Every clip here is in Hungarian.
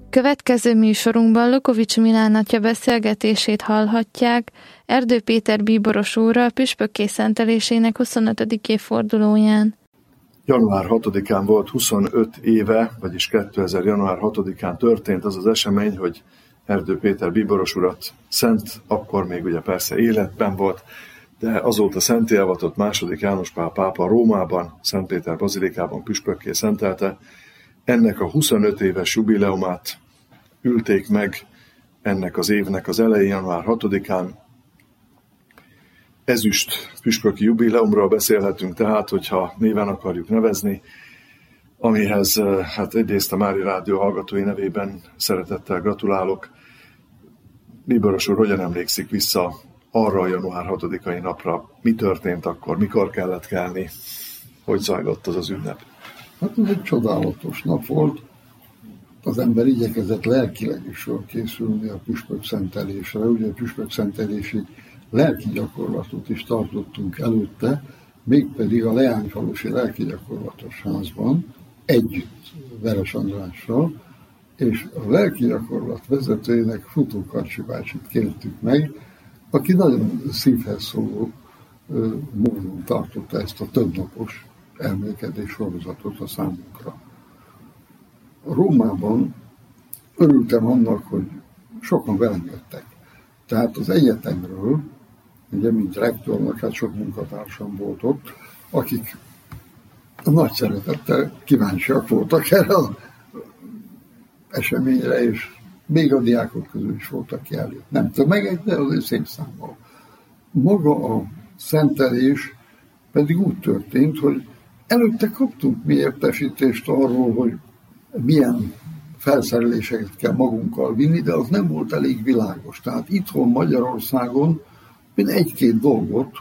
Következő műsorunkban Lukovics Milán atya beszélgetését hallhatják Erdő Péter bíboros úrral püspökké szentelésének 25. évfordulóján. Január 6-án volt 25 éve, vagyis 2000. január 6-án történt az az esemény, hogy Erdő Péter bíboros urat szent, akkor még ugye persze életben volt, de azóta szenté avatott II. János Pál pápa Rómában, Szentpéter bazilikában püspökké szentelte. Ennek a 25 éves jubileumát ülték meg ennek az évnek az elején, január 6-án. Ezüst püspöki jubileumról beszélhetünk tehát, hogyha néven akarjuk nevezni, amihez hát egyrészt a Mária Rádió hallgatói nevében szeretettel gratulálok. Bíboros úr, hogyan emlékszik vissza arra a január 6-ai napra? Mi történt akkor? Mikor kellett kelni? Hogy zajlott az az ünnep? Hát ez egy csodálatos nap volt. Az ember igyekezett lelkileg is készülni a püspök szentelésre. Ugye a püspök szentelési lelki gyakorlatot is tartottunk előtte, mégpedig a Leányfalusi lelki gyakorlatos házban, együtt Veres Andrással, és a lelki gyakorlat vezetőjének Futó Karcsi bácsit kértük meg, aki nagyon szívhez szóló módon tartotta ezt a többnapos elmélkedés sorozatot a számunkra. Rómában örültem annak, hogy sokan velem jöttek. Tehát az egyetemről, ugye mint rektornak, hát sok munkatársam volt ott, akik nagy szeretettel kíváncsiak voltak erre az eseményre, és még a diákok közül is voltak ki előtt. Nem tömegek, de azért szép számmal. Maga a szentelés pedig úgy történt, hogy előtte kaptunk mi értesítést arról, hogy milyen felszereléseket kell magunkkal vinni, de az nem volt elég világos. Tehát itthon Magyarországon én egy-két dolgot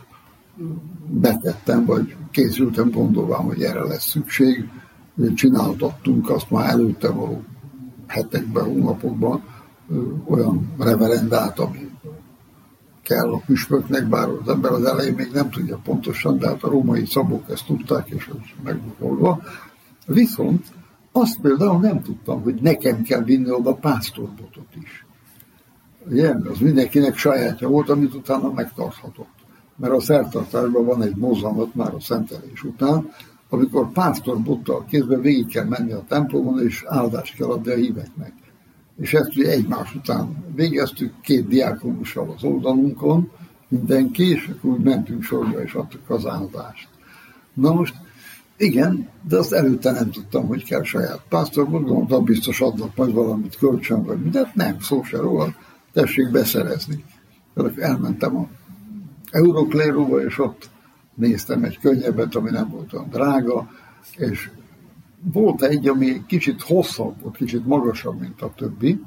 betettem, vagy készültem gondolván, hogy erre lesz szükség. Csináltattunk azt már előtte való hetekben, hónapokban olyan reverendát, ami kell a püspöknek, bár az ember az elején még nem tudja pontosan, de hát a római szabók ezt tudták, és ez meg volt oldva. Viszont azt például nem tudtam, hogy nekem kell vinni oda pásztorbotot is. Ugye, az mindenkinek sajátja volt, amit utána megtarthatott. Mert a szertartásban van egy mozzanat már a szentelés után, amikor pásztorbottal kézben végig kell menni a templomon, és áldást kell adni a híveknek. És ezt ugye egymás után végeztük, 2 diákonussal az oldalunkon, mindenki, és akkor úgy mentünk sorba, és adtuk az áldást. Na most, igen, de azt előtte nem tudtam, hogy kell saját pásztorbot, gondoltam, biztos adnak majd valamit kölcsön, vagy mindent, nem, szó se róla, tessék beszerezni. Elmentem a Eurokléróba, és ott néztem egy könnyebbet, ami nem volt olyan drága, és volt egy, ami kicsit hosszabb volt, kicsit magasabb, mint a többi,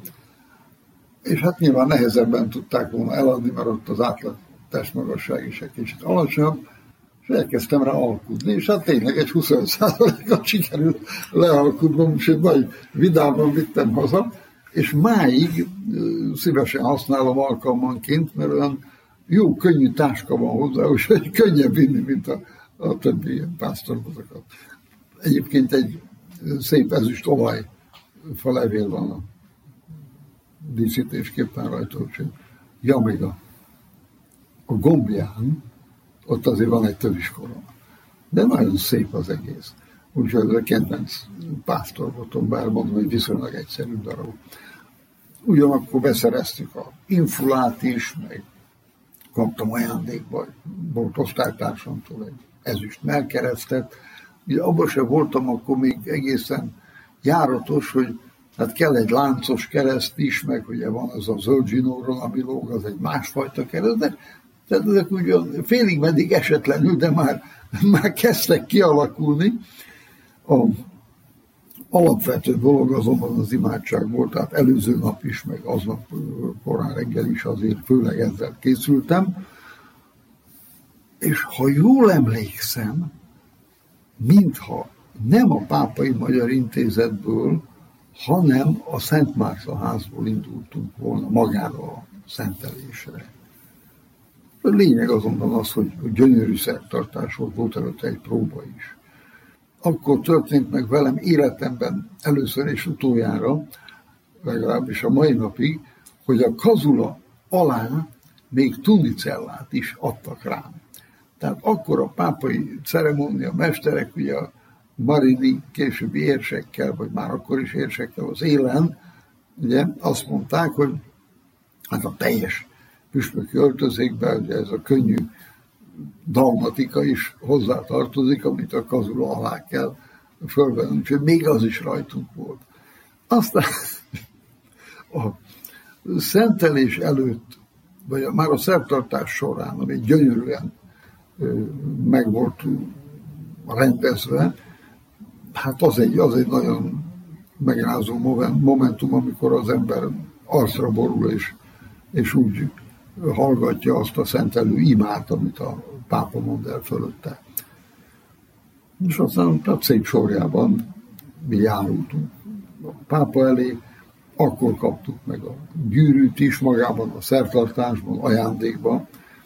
és hát nyilván nehezebben tudták volna eladni, mert ott az átlag testmagasság is egy kicsit alacsonyabb, és elkezdtem rá alkudni, és hát tényleg egy 25%-at sikerült lealkudnom, és egy nagy vidámban vittem haza, és máig szívesen használom alkalmanként, mert olyan jó, könnyű táska van hozzá, úgyhogy könnyebb vinni, mint a többi ilyen pásztorbotokat. Egyébként egy szép ezüst olaj falevél van a díszítésképpen rajta, úgyhogy jamiga. A gombján ott azért van egy töviskora. De nagyon szép az egész. Úgyhogy ez a kedvenc pásztorbotom, bár mondom, hogy viszonylag egyszerű darab. Ugyanakkor beszereztük a infulát is, meg kaptam ajándékba, volt osztálytársamtól egy ezüst mellkeresztet. Ugye abban sem voltam akkor még egészen járatos, hogy hát kell egy láncos kereszt is, meg ugye van az a zöld zsinórról, ami lóg, az egy másfajta kereszt, de tehát ezek ugyan félig meddig esetlenül, de már kezdtek kialakulni. A alapvető dolog azonban az imádság volt, tehát előző nap is, meg aznap korán reggel is azért főleg ezzel készültem. És ha jól emlékszem, mintha nem a Pápai Magyar Intézetből, hanem a Szent Márta házból indultunk volna magára a szentelésre. A lényeg azonban az, hogy gyönyörű szertartás volt előtte egy próba is. Akkor történt meg velem életemben először és utoljára, legalábbis a mai napig, hogy a kazula alá még tunicellát is adtak rám. Tehát akkor a pápai ceremónia mesterek, ugye a Marini későbbi érsekkel, vagy már akkor is érsekkel az élen, ugye azt mondták, hogy hát a teljes püspöki öltözékben, ugye ez a könnyű dalmatika is hozzátartozik, amit a kazula alá kell fölvenni, úgyhogy még az is rajtunk volt. Aztán a szentelés előtt, vagy már a szertartás során, ami gyönyörűen meg volt rendezve, hát az egy nagyon megrázó momentum, amikor az ember arcra borul, és úgy hallgatja azt a szentelő imát, amit a pápa mond el fölötte. És aztán a szép sorjában mi járultunk a pápa elé, akkor kaptuk meg a gyűrűt is magában, a szertartásban, ajándékban,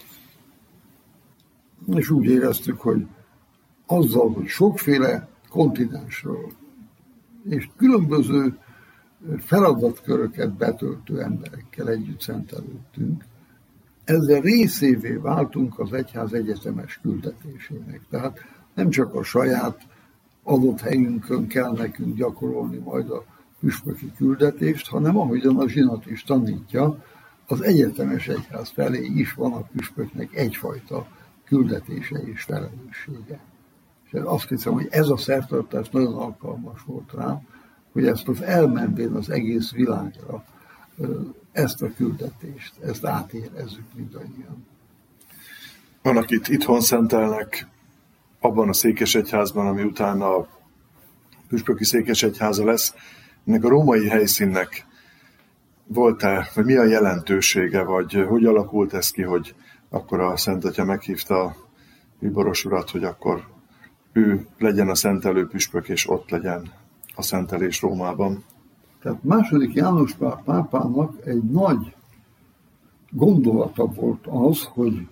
és úgy éreztük, hogy azzal, hogy sokféle kontinensről és különböző feladatköröket betöltő emberekkel együtt szentelődtünk, ezzel részévé váltunk az egyház egyetemes küldetésének. Tehát nem csak a saját adott helyünkön kell nekünk gyakorolni majd a püspöki küldetést, hanem ahogyan a zsinat is tanítja, az egyetemes egyház felé is van a püspöknek egyfajta küldetése és felelőssége. És azt hiszem, hogy ez a szertartás nagyon alkalmas volt rá, hogy ezt az elmenvén az egész világra ezt a küldetést, ezt átérezzük mindannyian. Van, akit itthon szentelnek, abban a székesegyházban, ami utána a püspöki székesegyháza lesz. Ennek a római helyszínnek volt-e, vagy mi a jelentősége, vagy hogy alakult ez ki, hogy akkor a Szent Atya meghívta a bíboros urat, hogy akkor ő legyen a szentelő püspök, és ott legyen a szentelés Rómában? Tehát II. János Pál pápának egy nagy gondolata volt az, hogy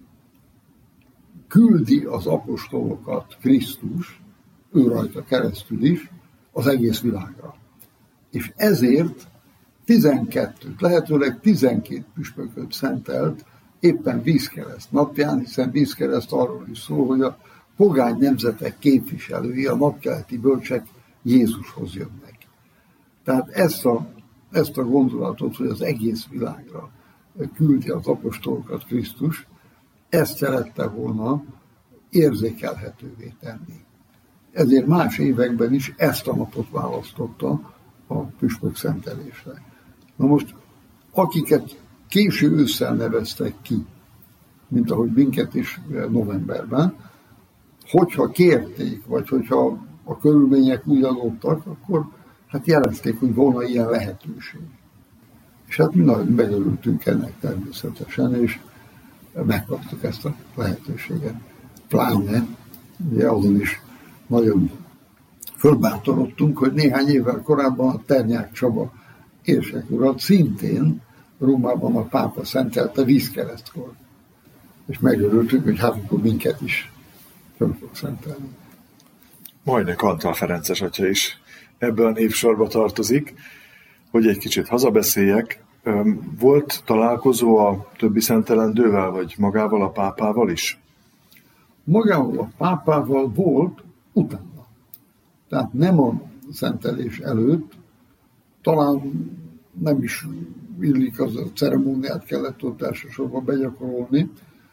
küldi az apostolokat Krisztus, ő rajta keresztül is, az egész világra. És ezért 12, lehetőleg 12 püspököt szentelt éppen vízkereszt napján, hiszen vízkereszt arról is szól, hogy a pogány nemzetek képviselői, a napkeleti bölcsek Jézushoz jönnek. Tehát ezt a gondolatot, hogy az egész világra küldi az apostolokat Krisztus, ezt szerette volna érzékelhetővé tenni. Ezért más években is ezt a napot választotta a püspök szentelésre. Na most, akiket késő ősszel neveztek ki, mint ahogy minket is novemberben, hogyha kérték, vagy hogyha a körülmények úgy adottak, akkor hát jelezték, hogy volna ilyen lehetőség. És hát mi nagyon megörültünk ennek természetesen, és megkaptuk ezt a lehetőséget. Pláne, ugye azon is nagyon fölbátorodtunk, hogy néhány évvel korábban a Ternyák Csaba érsek urat szintén Rómában a pápa szentelte vízkeresztkor. És megörültünk, hogy hát akkor minket is föl fog szentelni. Majdnek Antal Ferences atya is ebben a névsorba tartozik. Hogy egy kicsit hazabeszéljek, volt találkozó a többi szentelendővel, vagy magával a pápával is? Magával a pápával volt utána. Tehát nem a szentelés előtt, talán nem is illik, az a ceremóniát kellett ott elsősorban begyakorolni,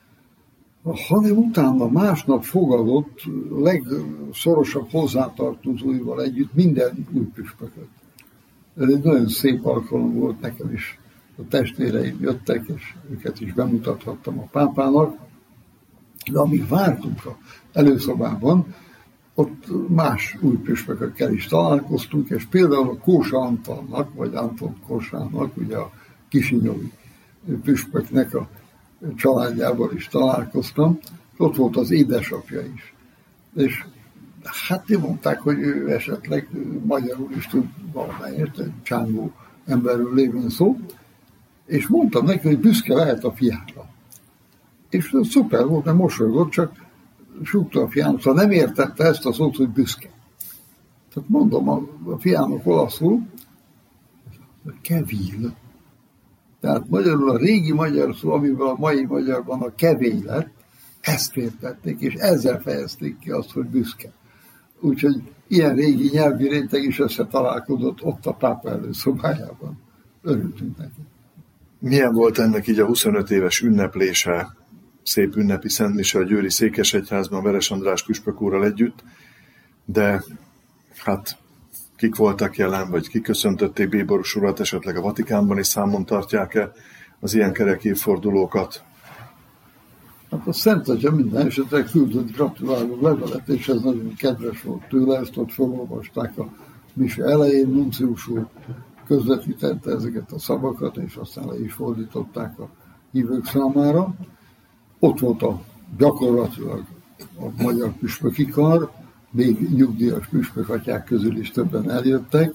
hanem utána másnap fogadott legszorosabb hozzátartozóival együtt minden új püspököt. Ez egy nagyon szép alkalom volt nekem is. A testvéreim jöttek, és őket is bemutathattam a pápának. De amíg vártunk az előszobában, ott más új püspökökkel is találkoztunk, és például a Kósa Antalnak, vagy Anton Kósának, ugye a kisinyovi püspöknek a családjával is találkoztam, ott volt az édesapja is. És hát mondták, hogy ő esetleg magyarul is tud valamelyest, egy csángó emberről lévén szó, és mondtam neki, hogy büszke lehet a fiára. És szuper volt, mert mosolygott, csak súgta a fiának, szóval nem értette ezt a szót, hogy büszke. Tehát mondom a fiának olaszul, a kevil. Tehát magyarul a régi magyar szó, amivel a mai magyarban a kevély lett, ezt fértették, és ezzel fejezték ki azt, hogy büszke. Úgyhogy ilyen régi nyelvi réteg is összetalálkozott ott a pápa előszobájában. Örültünk neki. Milyen volt ennek így a 25 éves ünneplése, szép ünnepi szentmise a győri székesegyházban Veres András püspök úrral együtt, de hát kik voltak jelen, vagy kik köszöntötték Bíboros urat, esetleg a Vatikánban is számon tartják-e az ilyen kerek évfordulókat? Hát a Szent Atya minden esetre küldött gratuláló levelet, és ez nagyon kedves volt tőle, ezt ott felolvasták a mise elején, nuncius úr közvetítette ezeket a szavakat, és aztán le is fordították a hívők számára. Ott volt gyakorlatilag a magyar püspöki kar, még nyugdíjas püspökatyák közül is többen eljöttek.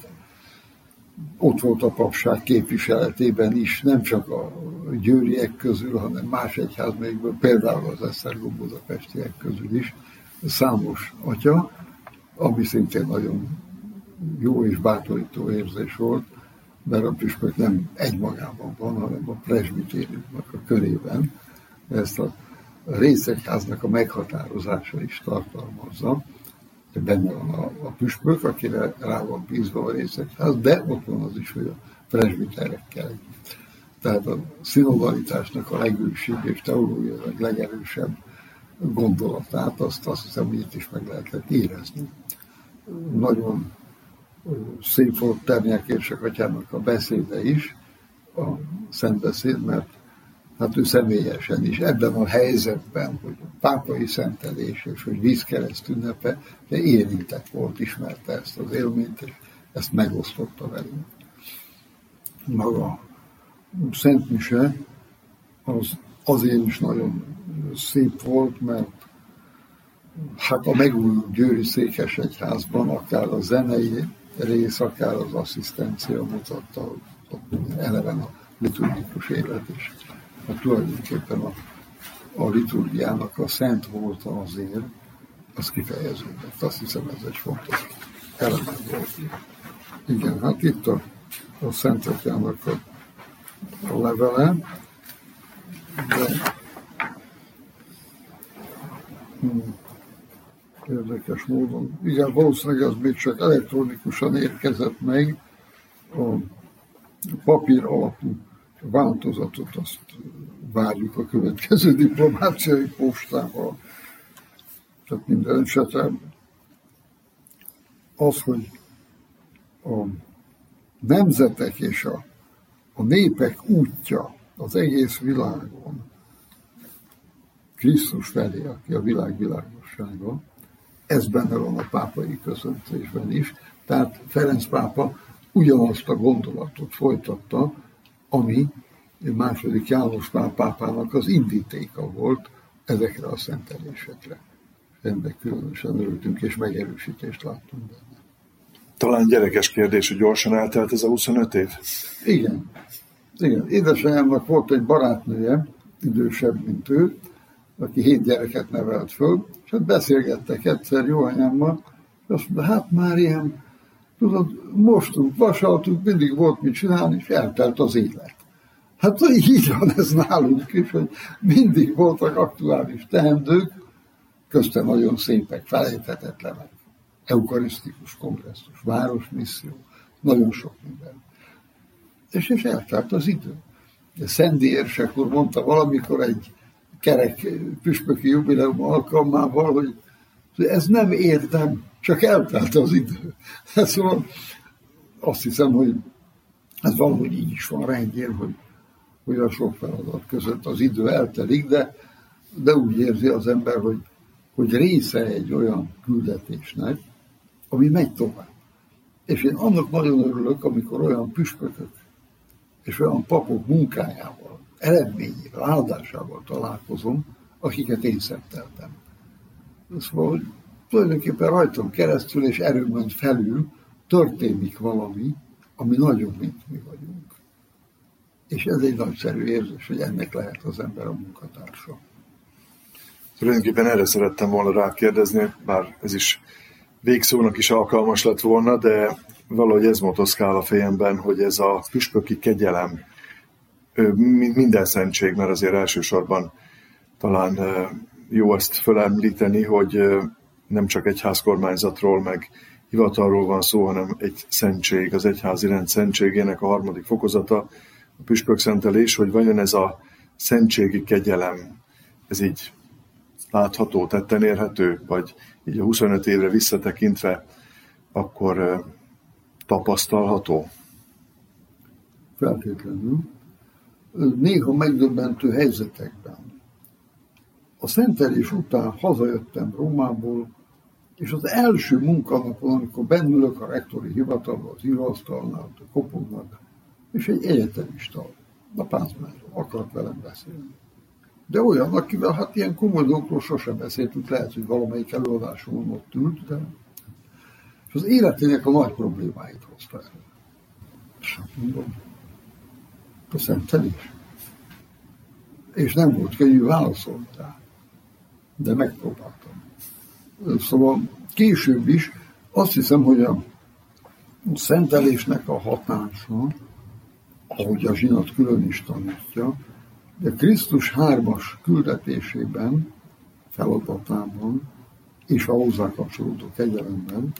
Ott volt a papság képviseletében is, nem csak a győriek közül, hanem más egyházmegyekből, például az esztergom-budapestiek közül is számos atya, ami szintén nagyon jó és bátorító érzés volt, mert a püspök nem egymagában van, hanem a presbitériumnak a körében. Ezt a részegyháznak a meghatározása is tartalmazza. Benne van a püspök, akire rá van bízva a részegyház, de ott van az is, hogy a presbiterekkel együtt. Tehát a szinodalitásnak a legősibb és teológiailag legerősebb gondolatát, azt hiszem, hogy itt is meg lehetett érezni. Nagyon szép volt Ternyák érsek atyának a beszéde is, a szentbeszéd, mert hát ő személyesen is ebben a helyzetben, hogy a pápai szentelés és hogy vízkereszt ünnepe, de érintett volt, ismerte ezt az élményt, és ezt megosztotta velünk. Maga a Szent Mise az azért is nagyon szép volt, mert hát a megújult győri székesegyházban akár a zenei rész, akár az asszisztencia mutatta eleven a liturgikus élet is. Hát tulajdonképpen a liturgiának a szent volt azért, az kifejeződött. Azt hiszem, ez egy fontos eleme volt. Igen, hát itt a Szent Atyának a levele, de érdekes módon. Igen, valószínűleg az még csak elektronikusan érkezett meg, a papír alapú változatot, azt várjuk a következő diplomáciai postával. Tehát minden esetre az, hogy a nemzetek és a népek útja az egész világon Krisztus felé, aki a világ világossága, ez benne van a pápai köszöntésben is. Tehát Ferenc pápa ugyanazt a gondolatot folytatta, ami második János Pál pápának az indítéka volt ezekre a szentelésekre. Ennek különösen örültünk, és megerősítést láttunk benne. Talán gyerekes kérdés, hogy gyorsan eltelt ez a 25 év? Igen. Édesanyámnak volt egy barátnője, idősebb, mint ő, aki 7 gyereket nevelt föl, és hát beszélgettek egyszer jó anyámmal, és azt mondta, hát már ilyen, tudod, mostunk, vasaltunk, mindig volt mit csinálni, és eltelt az élet. Hát így van ez nálunk is, hogy mindig voltak aktuális teendők, köztem nagyon szépek, felejthetetlenek. Eukarisztikus kongresszus, városmisszió, nagyon sok minden. És eltelt az idő. Szendi érsek úr mondta valamikor egy kerek püspöki jubileum alkalmával, hogy ez nem érdem, csak eltelt az idő. Szóval azt hiszem, hogy ez valahogy így is van rendjén, hogy a sok feladat között az idő eltelik, de úgy érzi az ember, hogy része egy olyan küldetésnek, ami megy tovább. És én annak nagyon örülök, amikor olyan püspökök és olyan papok munkájával, eredményével, áldásával találkozom, akiket én szenteltem. Szóval, hogy tulajdonképpen rajtam keresztül és erőmön felül történik valami, ami nagyobb, mint mi vagyunk. És ez egy nagyszerű érzés, hogy ennek lehet az ember a munkatársa. Tulajdonképpen erre szerettem volna rákérdezni, bár ez is végszónak is alkalmas lett volna, de valahogy ez motoszkál a fejemben, hogy ez a püspöki kegyelem, minden szentség, mert azért elsősorban talán jó ezt felemlíteni, hogy nem csak egyházkormányzatról, meg hivatalról van szó, hanem egy szentség, az egyházi rend szentségének a harmadik fokozata, a püspökszentelés, hogy vajon ez a szentségi kegyelem, ez így látható, tetten érhető, vagy így a 25 évre visszatekintve, akkor tapasztalható? Feltétlenül. Néha megdöbbentő helyzetekben. A szentelés után hazajöttem Rómából, és az első munkanapon, amikor bennülök a rektori hivatalban, az íróasztalnál, kopognak, és egy egyetemista, a páncmányról akart velem beszélni. De olyan, akivel hát ilyen komoly dolgokról sosem beszéltünk, lehet, hogy valamelyik előadáson ott ült, de... És az életének a nagy problémáit hozta el. És mondom, a szentelés. És nem volt könnyű válaszolni rá, de megpróbáltam. Szóval később is azt hiszem, hogy a szentelésnek a hatása, ahogy a zsinat külön is tanítja, de Krisztus 3-as küldetésében, feladatában és a hozzá kapcsolódó kegyelemben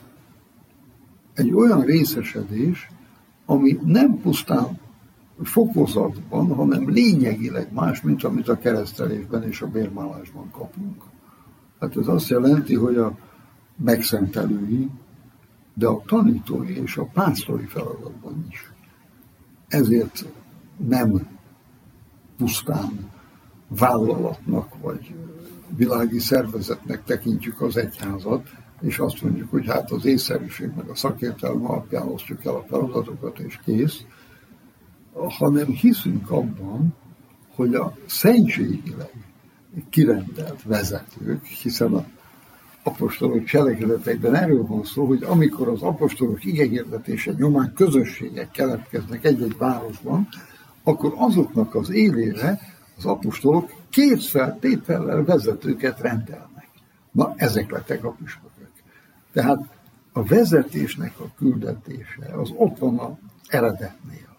egy olyan részesedés, ami nem pusztán fokozatban, hanem lényegileg más, mint amit a keresztelésben és a bérmálásban kapunk. Hát ez azt jelenti, hogy a megszentelői, de a tanítói és a pásztori feladatban is. Ezért nem pusztán vállalatnak vagy világi szervezetnek tekintjük az egyházat, és azt mondjuk, hogy hát az észszerűség meg a szakértelem alapján osztjuk el a feladatokat, és kész, hanem hiszünk abban, hogy a szentségileg kirendelt vezetők, hiszen az apostolok cselekedetekben erről van szó, hogy amikor az apostolok igehirdetése nyomán közösségek keletkeznek egy-egy városban, akkor azoknak az élére az apostolok kétfeltétellel vezetőket rendelnek. Na, ezek lettek a püspökök. Tehát a vezetésnek a küldetése az ott van az eredetnél.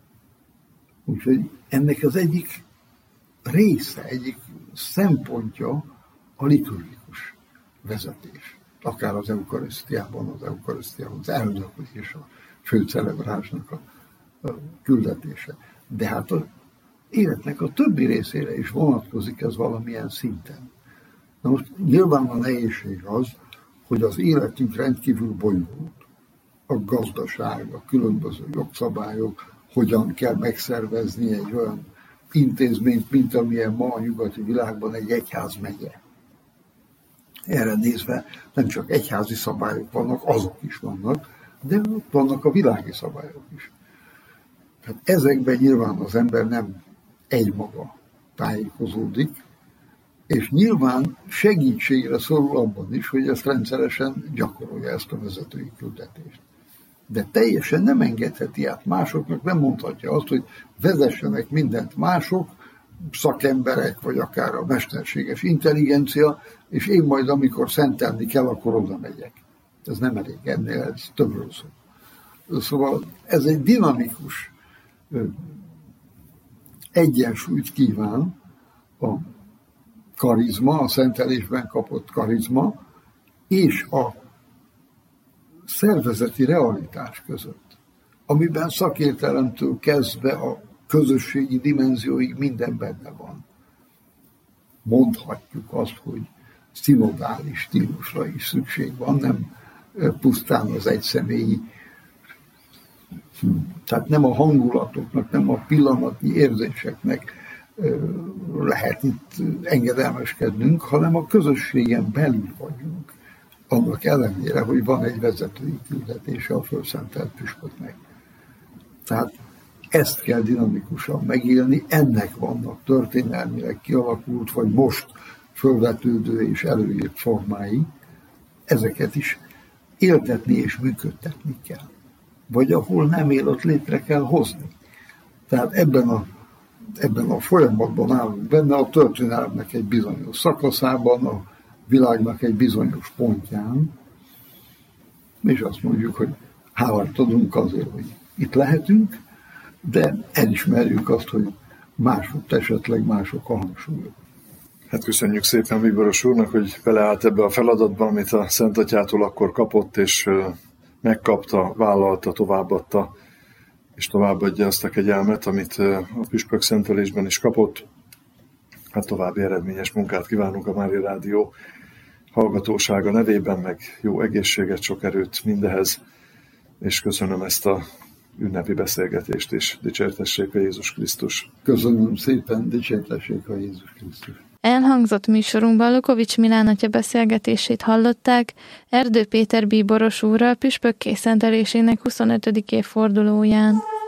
Úgyhogy ennek az egyik része, egyik szempontja a liturgikus vezetés. Akár az eukarisztiában, az elnöklés, a főcelebrásnak a küldetése. De hát az életnek a többi részére is vonatkozik ez valamilyen szinten. Na most nyilván a nehézség az, hogy az életünk rendkívül bonyolult. A gazdaság, a különböző jogszabályok, hogyan kell megszervezni egy olyan intézményt, mint amilyen ma a nyugati világban egy egyházmegye. Erre nézve nem csak egyházi szabályok vannak, azok is vannak, de ott vannak a világi szabályok is. Tehát ezekben nyilván az ember nem egymaga tájékozódik, és nyilván segítségre szorul abban is, hogy ezt rendszeresen gyakorolja, ezt a vezetői küldetést. De teljesen nem engedheti át másoknak, nem mondhatja azt, hogy vezessenek mindent mások, szakemberek, vagy akár a mesterséges intelligencia, és én majd, amikor szentelni kell, akkor oda megyek. Ez nem elég, ennél ez többről szól. Szóval ez egy dinamikus egyensúlyt kíván a karizma, a szentelésben kapott karizma, és a szervezeti realitás között, amiben szakértelemtől kezdve a közösségi dimenzióig minden benne van. Mondhatjuk azt, hogy szinodális stílusra is szükség van, nem pusztán az egyszemélyi, tehát nem a hangulatoknak, nem a pillanatnyi érzéseknek lehet itt engedelmeskednünk, hanem a közösségen belül vagyunk. Annak ellenére, hogy van egy vezetői küldetése a fölszentelt püspöknek. Tehát ezt kell dinamikusan megélni, ennek vannak történelmileg kialakult, vagy most fölvetődő és előírt formái, ezeket is éltetni és működtetni kell. Vagy ahol nem él, ott létre kell hozni. Tehát ebben a folyamatban állunk benne, a történelemnek egy bizonyos szakaszában, a világnak egy bizonyos pontján, és azt mondjuk, hogy hálát adunk azért, hogy itt lehetünk, de elismerjük azt, hogy mások esetleg mások a hangsúlyok. Hát köszönjük szépen Bíboros úrnak, hogy beleállt ebbe a feladatba, amit a Szent Atyától akkor kapott, és megkapta, vállalta, továbbadta, és továbbadja azt a kegyelmet, amit a püspök szentelésben is kapott. Hát további eredményes munkát kívánunk a Mária Rádió hallgatósága nevében, meg jó egészséget, sok erőt mindehez, és köszönöm ezt a ünnepi beszélgetést is. Dicsértessék a Jézus Krisztus! Köszönöm szépen, dicsértessék a Jézus Krisztus! Elhangzott műsorunkban Lukovics Milán atya beszélgetését hallották Erdő Péter bíboros úrral püspökké szentelésének 25. évfordulóján.